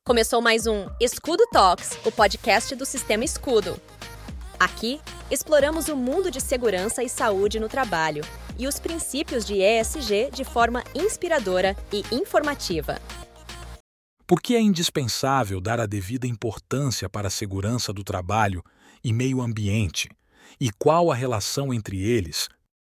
Começou mais um Escudo Talks, o podcast do Sistema Escudo. Aqui, exploramos o mundo de segurança e saúde no trabalho e os princípios de ESG de forma inspiradora e informativa. Por que é indispensável dar a devida importância para a segurança do trabalho e meio ambiente? E qual a relação entre eles?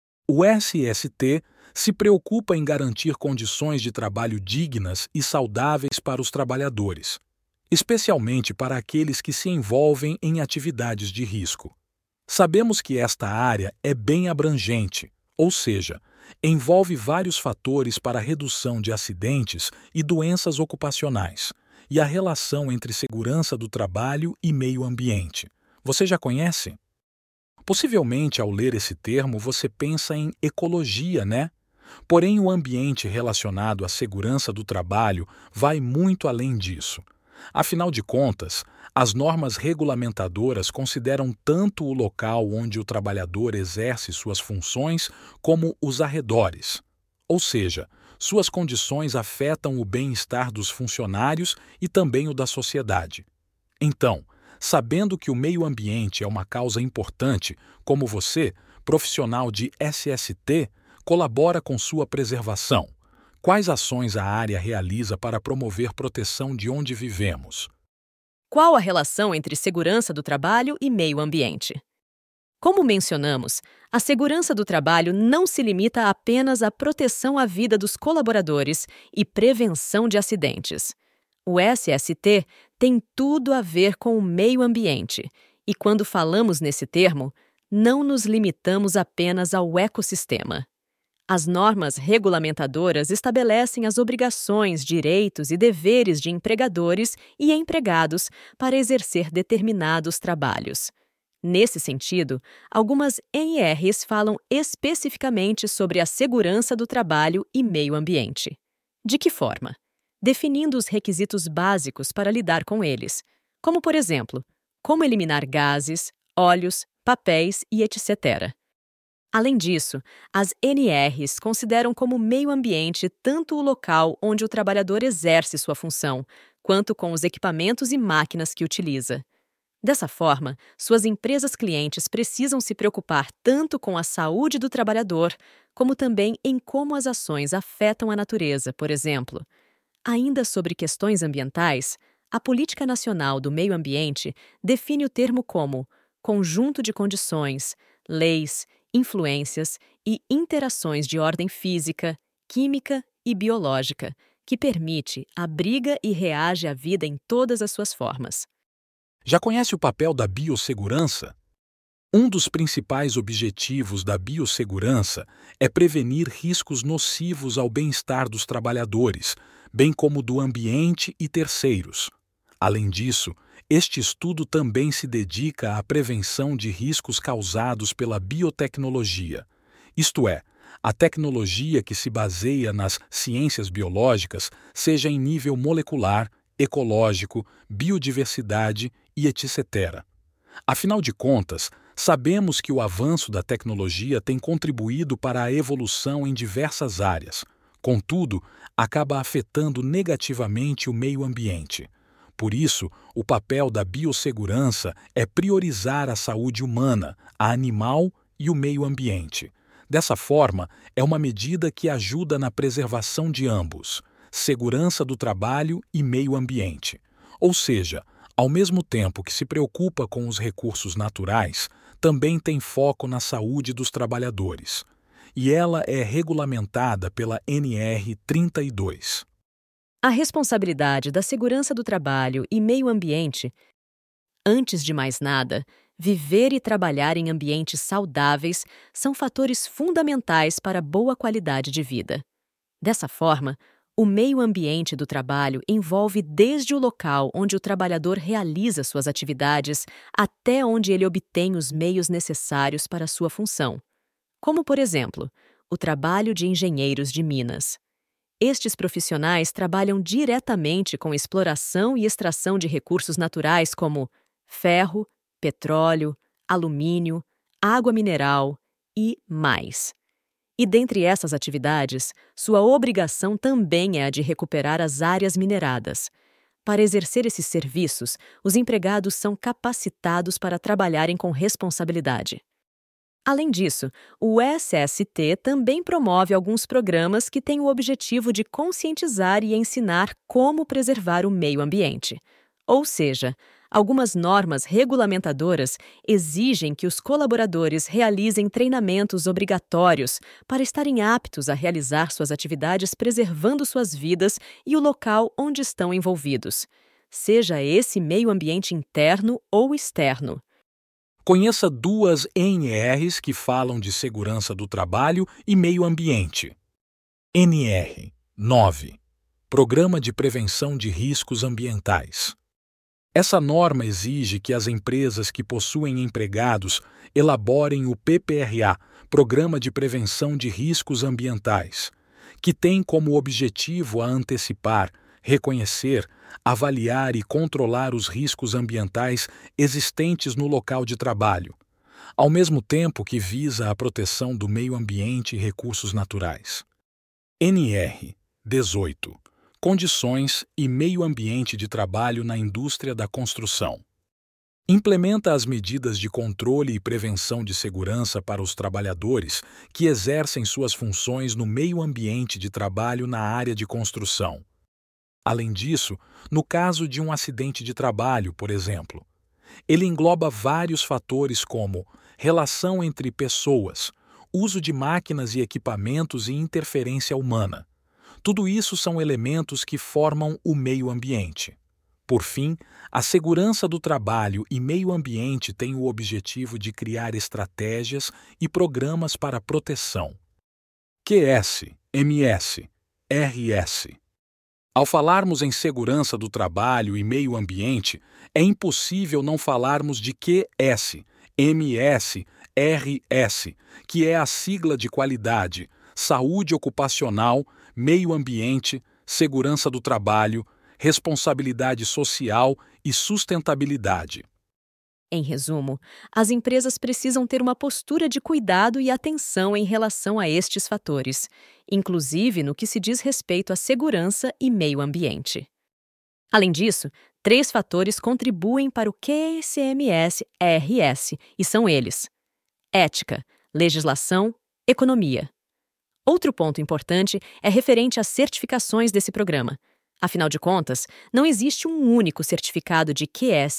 O SST se preocupa em garantir condições de trabalho dignas e saudáveis para os trabalhadores, especialmente para aqueles que se envolvem em atividades de risco. Sabemos que esta área é bem abrangente, ou seja, envolve vários fatores para a redução de acidentes e doenças ocupacionais, e a relação entre segurança do trabalho e meio ambiente. Você já conhece? Possivelmente, ao ler esse termo, você pensa em ecologia, né? Porém, o ambiente relacionado à segurança do trabalho vai muito além disso. Afinal de contas, as normas regulamentadoras consideram tanto o local onde o trabalhador exerce suas funções como os arredores. Ou seja, suas condições afetam o bem-estar dos funcionários e também o da sociedade. Então, sabendo que o meio ambiente é uma causa importante, como você, profissional de SST, colabora com sua preservação. Quais ações a área realiza para promover proteção de onde vivemos? Qual a relação entre segurança do trabalho e meio ambiente? Como mencionamos, a segurança do trabalho não se limita apenas à proteção à vida dos colaboradores e prevenção de acidentes. O SST tem tudo a ver com o meio ambiente, e quando falamos nesse termo, não nos limitamos apenas ao ecossistema. As normas regulamentadoras estabelecem as obrigações, direitos e deveres de empregadores e empregados para exercer determinados trabalhos. Nesse sentido, algumas NRs falam especificamente sobre a segurança do trabalho e meio ambiente. De que forma? Definindo os requisitos básicos para lidar com eles, como, por exemplo, como eliminar gases, óleos, papéis e etc. Além disso, as NRs consideram como meio ambiente tanto o local onde o trabalhador exerce sua função, quanto com os equipamentos e máquinas que utiliza. Dessa forma, suas empresas clientes precisam se preocupar tanto com a saúde do trabalhador, como também em como as ações afetam a natureza, por exemplo. Ainda sobre questões ambientais, a Política Nacional do Meio Ambiente define o termo como conjunto de condições, leis, influências e interações de ordem física, química e biológica, que permite, abriga e reage à vida em todas as suas formas. Já conhece o papel da biossegurança? Um dos principais objetivos da biossegurança é prevenir riscos nocivos ao bem-estar dos trabalhadores, bem como do ambiente e terceiros. Além disso, este estudo também se dedica à prevenção de riscos causados pela biotecnologia, isto é, a tecnologia que se baseia nas ciências biológicas, seja em nível molecular, ecológico, biodiversidade e etc. Afinal de contas, sabemos que o avanço da tecnologia tem contribuído para a evolução em diversas áreas, contudo, acaba afetando negativamente o meio ambiente. Por isso, o papel da biossegurança é priorizar a saúde humana, a animal e o meio ambiente. Dessa forma, é uma medida que ajuda na preservação de ambos, segurança do trabalho e meio ambiente. Ou seja, ao mesmo tempo que se preocupa com os recursos naturais, também tem foco na saúde dos trabalhadores. E ela é regulamentada pela NR 32. A responsabilidade da segurança do trabalho e meio ambiente. Antes de mais nada, viver e trabalhar em ambientes saudáveis são fatores fundamentais para boa qualidade de vida. Dessa forma, o meio ambiente do trabalho envolve desde o local onde o trabalhador realiza suas atividades até onde ele obtém os meios necessários para sua função, como, por exemplo, o trabalho de engenheiros de minas. Estes profissionais trabalham diretamente com exploração e extração de recursos naturais como ferro, petróleo, alumínio, água mineral e mais. E dentre essas atividades, sua obrigação também é a de recuperar as áreas mineradas. Para exercer esses serviços, os empregados são capacitados para trabalharem com responsabilidade. Além disso, o SST também promove alguns programas que têm o objetivo de conscientizar e ensinar como preservar o meio ambiente. Ou seja, algumas normas regulamentadoras exigem que os colaboradores realizem treinamentos obrigatórios para estarem aptos a realizar suas atividades preservando suas vidas e o local onde estão envolvidos, seja esse meio ambiente interno ou externo. Conheça duas NRs que falam de segurança do trabalho e meio ambiente. NR 9. Programa de Prevenção de Riscos Ambientais. Essa norma exige que as empresas que possuem empregados elaborem o PPRA, Programa de Prevenção de Riscos Ambientais, que tem como objetivo a antecipar, reconhecer, avaliar e controlar os riscos ambientais existentes no local de trabalho, ao mesmo tempo que visa a proteção do meio ambiente e recursos naturais. NR 18. Condições e meio ambiente de trabalho na indústria da construção. Implementa as medidas de controle e prevenção de segurança para os trabalhadores que exercem suas funções no meio ambiente de trabalho na área de construção. Além disso, no caso de um acidente de trabalho, por exemplo, ele engloba vários fatores como relação entre pessoas, uso de máquinas e equipamentos e interferência humana. Tudo isso são elementos que formam o meio ambiente. Por fim, a segurança do trabalho e meio ambiente tem o objetivo de criar estratégias e programas para proteção. QS, MS, RS. Ao falarmos em segurança do trabalho e meio ambiente, é impossível não falarmos de QS, MS, RS, que é a sigla de qualidade, saúde ocupacional, meio ambiente, segurança do trabalho, responsabilidade social e sustentabilidade. Em resumo, as empresas precisam ter uma postura de cuidado e atenção em relação a estes fatores, inclusive no que se diz respeito à segurança e meio ambiente. Além disso, 3 fatores contribuem para o QSMS-RS, e são eles: ética, legislação, economia. Outro ponto importante é referente às certificações desse programa. Afinal de contas, não existe um único certificado de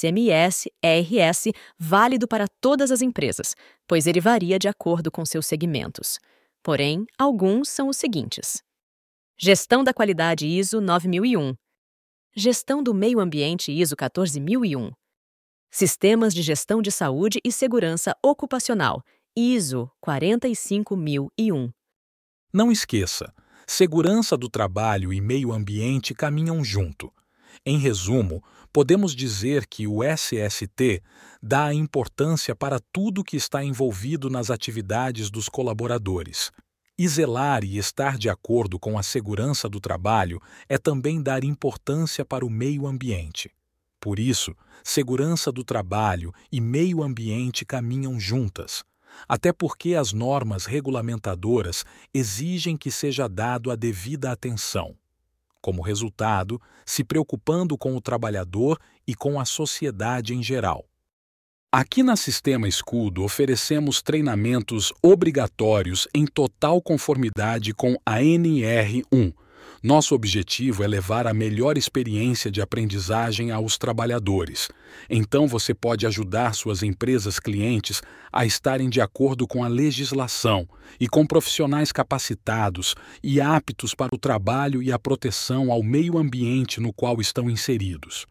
QSMS-RS válido para todas as empresas, pois ele varia de acordo com seus segmentos. Porém, alguns são os seguintes: Gestão da Qualidade ISO 9001, Gestão do Meio Ambiente ISO 14001, Sistemas de Gestão de Saúde e Segurança Ocupacional ISO 45001. Não esqueça, segurança do trabalho e meio ambiente caminham junto. Em resumo, podemos dizer que o SST dá a importância para tudo que está envolvido nas atividades dos colaboradores. E zelar e estar de acordo com a segurança do trabalho é também dar importância para o meio ambiente. Por isso, segurança do trabalho e meio ambiente caminham juntas, até porque as normas regulamentadoras exigem que seja dado a devida atenção. Como resultado, se preocupando com o trabalhador e com a sociedade em geral. Aqui na Sistema Escudo oferecemos treinamentos obrigatórios em total conformidade com a NR1. Nosso objetivo é levar a melhor experiência de aprendizagem aos trabalhadores. Então você pode ajudar suas empresas clientes a estarem de acordo com a legislação e com profissionais capacitados e aptos para o trabalho e a proteção ao meio ambiente no qual estão inseridos.